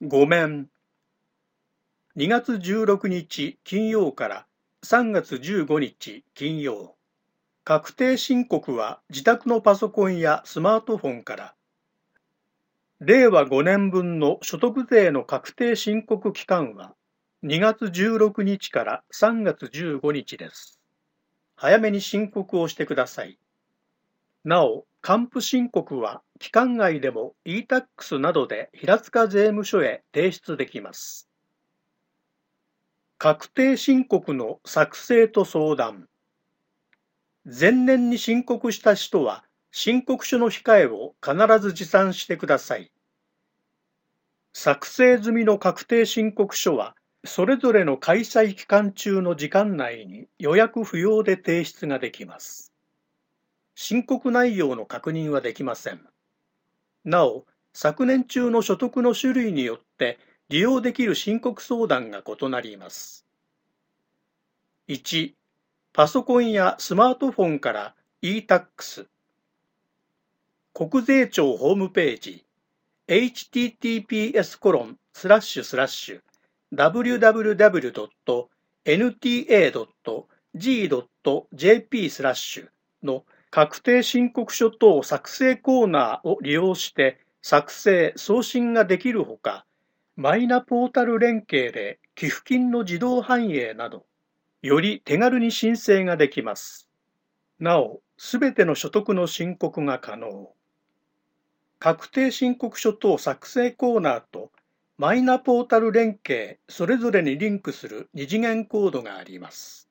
ごめん。2月16日金曜から3月15日金曜。確定申告は自宅のパソコンやスマートフォンから。令和5年分の所得税の確定申告期間は2月16日から3月15日です。早めに申告をしてください。なお、還付申告は期間外でも e-tax などで平塚税務署へ提出できます。確定申告の作成と相談。前年に申告した人は申告書の控えを必ず持参してください。作成済みの確定申告書はそれぞれの開催期間中の時間内に予約不要で提出ができます。申告内容の確認はできません。なお、昨年中の所得の種類によって利用できる申告相談が異なります。1、パソコンやスマートフォンから e-tax、国税庁ホームページ、https://www.nta.g.jp/ の確定申告書等作成コーナーを利用して作成・送信ができるほか、マイナポータル連携で寄付金の自動反映など、より手軽に申請ができます。なお、すべての所得の申告が可能。確定申告書等作成コーナーとマイナポータル連携それぞれにリンクする二次元コードがあります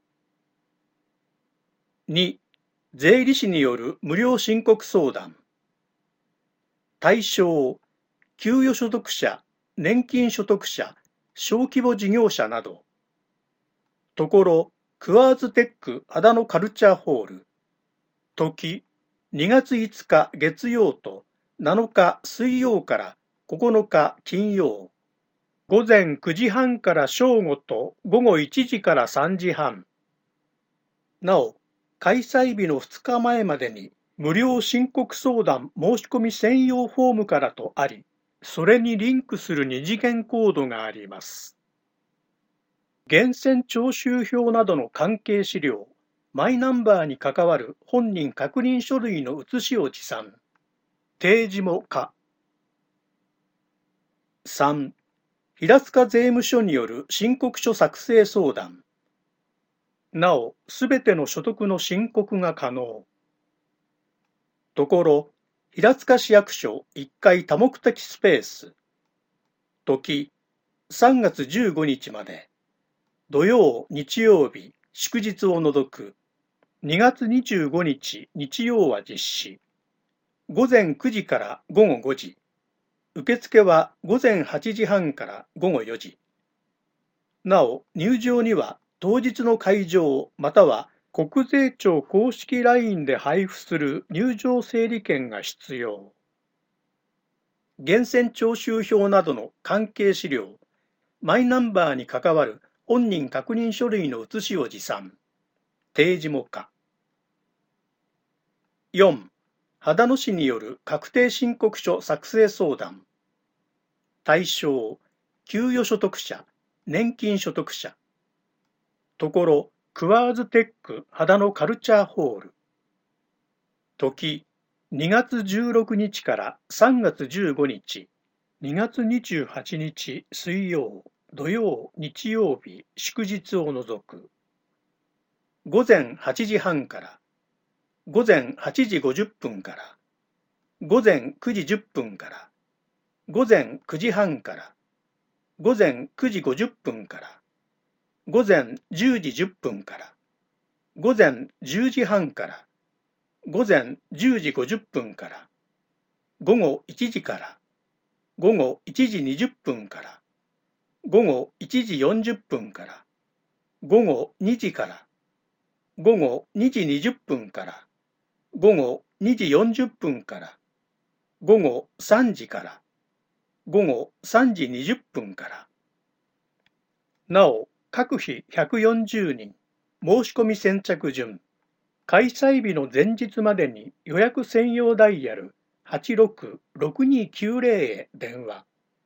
。2、税理士による無料申告相談。対象、給与所得者、年金所得者、小規模事業者など。ところ、クワーズテック秦野カルチャーホール。時、2月5日月曜と7日水曜から9日金曜。午前9時半から正午と午後1時から3時半。なお、開催日の2日前までに無料申告相談申し込み専用フォームからとあり、それにリンクする二次元コードがあります。源泉徴収票などの関係資料、マイナンバーに関わる本人確認書類の写しを持参。提示も可。3、平塚税務署による申告書作成相談。なお、すべての所得の申告が可能。ところ、平塚市役所1階多目的スペース。時、3月15日まで。土曜、日曜日、祝日を除く。2月25日、日曜は実施。午前9時から午後5時。受付は午前8時半から午後4時。なお、入場には当日の会場または国税庁公式 LINE で配布する入場整理券が必要。源泉徴収票などの関係資料、マイナンバーに関わる本人確認書類の写しを持参。提示も可。4、秦野市による確定申告書作成相談。対象、給与所得者、年金所得者。ところ、クワーズテック秦野カルチャーホール。時、2月16日から3月15日、2月28日水曜、土曜、日曜日、祝日を除く。午前8時半から、午前8時50分から、午前9時10分から、午前9時半から、午前9時50分から、午前10時10分から、午前10時半から、午前10時50分から、午後1時から、午後1時20分から、午後1時40分から、午後2時から、午後2時20分から、午後2時40分から、午後3時から、午後3時20分から。なお、各日140人、申し込み先着順。開催日の前日までに予約専用ダイヤル86-6290へ電話。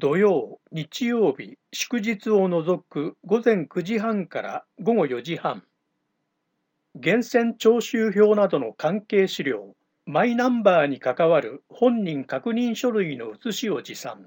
土曜、日曜日、祝日を除く午前9時半から午後4時半、源泉徴収票などの関係資料、マイナンバーに関わる本人確認書類の写しを持参。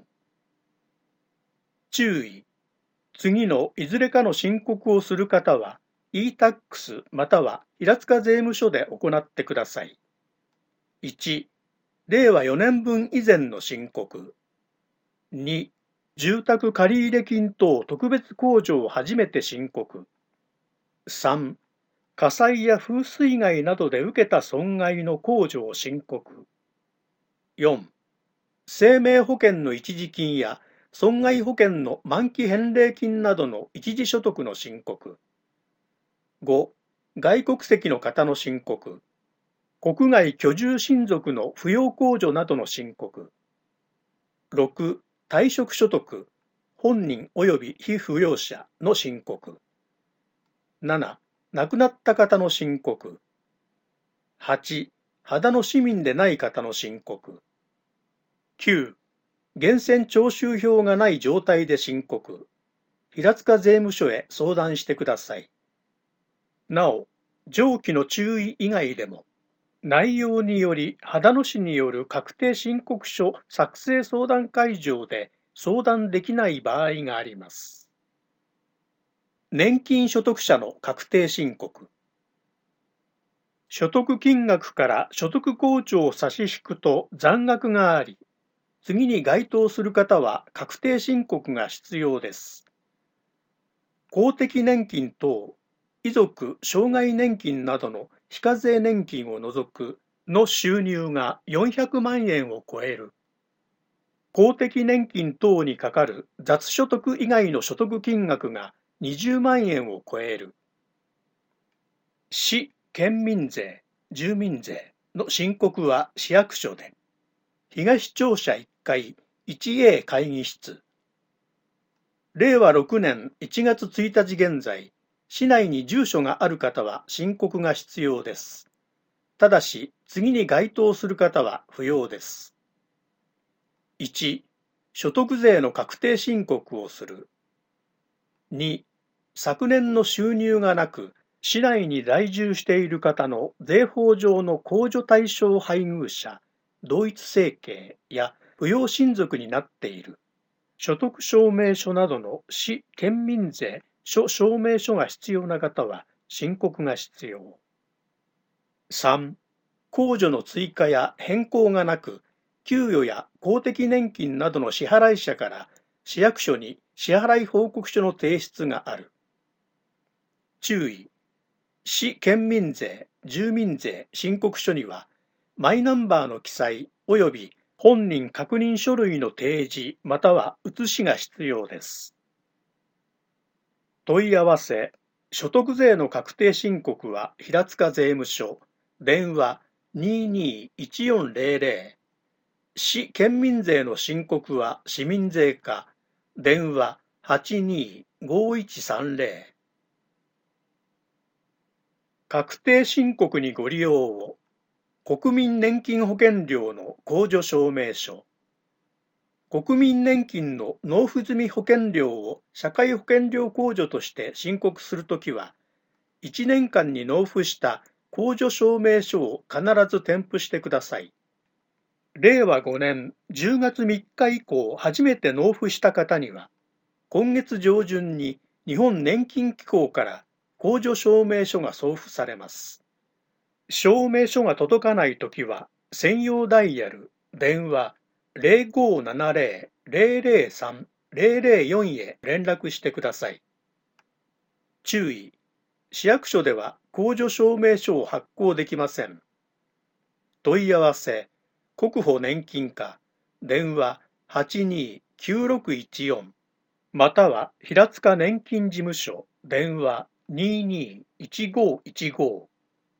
注意。次のいずれかの申告をする方は、e-tax または平塚税務署で行ってください。1、令和4年分以前の申告。2、住宅借入金等特別控除を初めて申告。3、火災や風水害などで受けた損害の控除を申告。4、生命保険の一時金や損害保険の満期返礼金などの一時所得の申告。5、外国籍の方の申告。国外居住親族の扶養控除などの申告。6、退職所得、本人及び被扶養者の申告。7、亡くなった方の申告。8、秦野市民でない方の申告。9、源泉徴収票がない状態で申告。平塚税務署へ相談してください。なお、上記の注意以外でも、内容により秦野市による確定申告書作成相談会場で相談できない場合があります。年金所得者の確定申告。所得金額から所得控除を差し引くと残額があり、次に該当する方は確定申告が必要です。公的年金等、遺族・障害年金などの非課税年金を除くの収入が400万円を超える。公的年金等にかかる雑所得以外の所得金額が20万円を超える。市・県民税、住民税の申告は市役所で。東庁舎1階 1A 会議室。令和6年1月1日現在、市内に住所がある方は申告が必要です。ただし、次に該当する方は不要です。1、所得税の確定申告をする。2、昨年の収入がなく、市内に在住している方の税法上の控除対象配偶者、同一生計や扶養親族になっている。所得証明書などの市・県民税証明書が必要な方は申告が必要。3、控除の追加や変更がなく、給与や公的年金などの支払い者から市役所に支払い報告書の提出がある。注意。市・県民税、住民税申告書には、マイナンバーの記載及び本人確認書類の提示または写しが必要です。問い合わせ、所得税の確定申告は平塚税務署、電話221400、市・県民税の申告は市民税課、電話825130。確定申告にご利用を。国民年金保険料の控除証明書。国民年金の納付済保険料を社会保険料控除として申告するときは、1年間に納付した控除証明書を必ず添付してください。令和5年10月3日以降初めて納付した方には、今月上旬に日本年金機構から控除証明書が送付されます。証明書が届かないときは、専用ダイヤル、電話0570-003-004へ連絡してください。注意。市役所では控除証明書を発行できません。問い合わせ、国保年金課、電話829614、または平塚年金事務所、電話221515。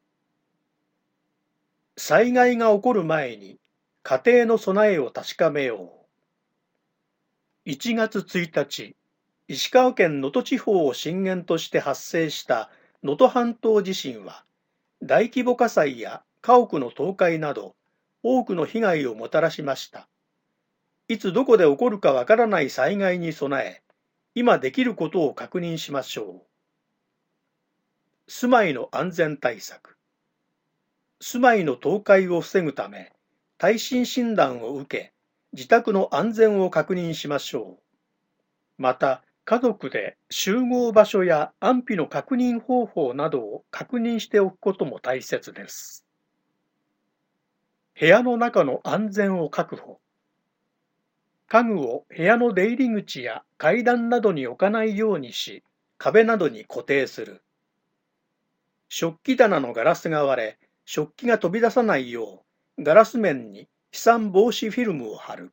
災害が起こる前に家庭の備えを確かめよう。1月1日、石川県能登地方を震源として発生した能登半島地震は、大規模火災や家屋の倒壊など多くの被害をもたらしました。 いつどこで起こるかわからない災害に備え、今できることを確認しましょう。住まいの安全対策。住まいの倒壊を防ぐため、耐震診断を受け、自宅の安全を確認しましょう。また、家族で集合場所や安否の確認方法などを確認しておくことも大切です。部屋の中の安全を確保。家具を部屋の出入り口や階段などに置かないようにし、壁などに固定する。食器棚のガラスが割れ、食器が飛び出さないよう、ガラス面に飛散防止フィルムを貼る。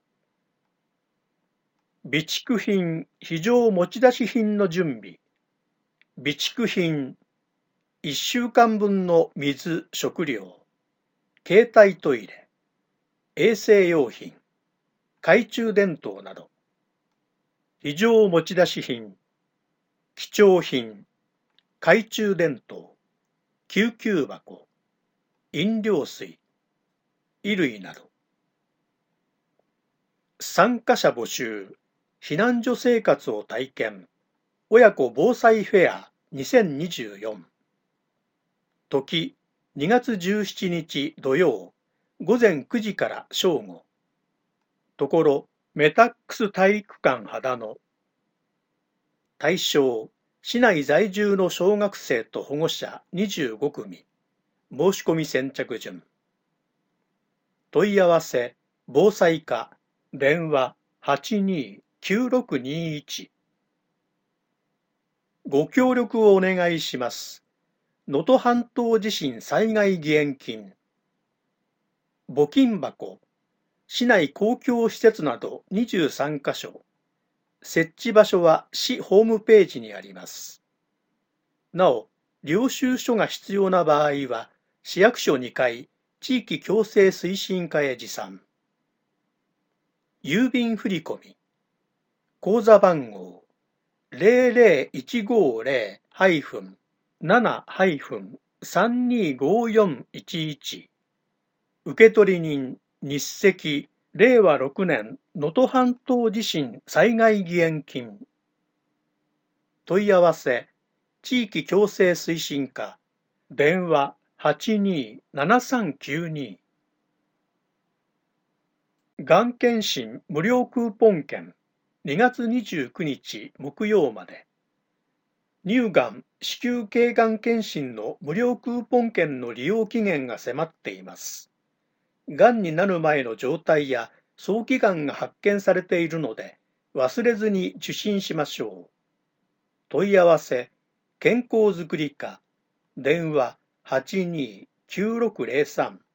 備蓄品、非常持ち出し品の準備。備蓄品、1週間分の水、食料、携帯トイレ、衛生用品、懐中電灯など。非常持ち出し品、貴重品、懐中電灯、救急箱、飲料水、衣類など。参加者募集、避難所生活を体験、親子防災フェア2024。時、2月17日土曜、午前9時から正午。ところ、メタックス体育館秦野。対象、市内在住の小学生と保護者25組。申し込み先着順。問い合わせ、防災課、電話829621。ご協力をお願いします。能登半島地震災害義援金。募金箱、市内公共施設など23カ所。設置場所は市ホームページにあります。なお、領収書が必要な場合は、市役所2階、地域共生推進課へ持参。郵便振込、口座番号00150-7-325411、受取人日赤令和6年能登半島地震災害義援金。問い合わせ、地域共生推進課、電話827392。がん検診無料クーポン券、2月29日木曜まで。乳がん、子宮頸がん検診の無料クーポン券の利用期限が迫っています。がんになる前の状態や早期がんが発見されているので、忘れずに受診しましょう。問い合わせ、健康づくり課、電話829603。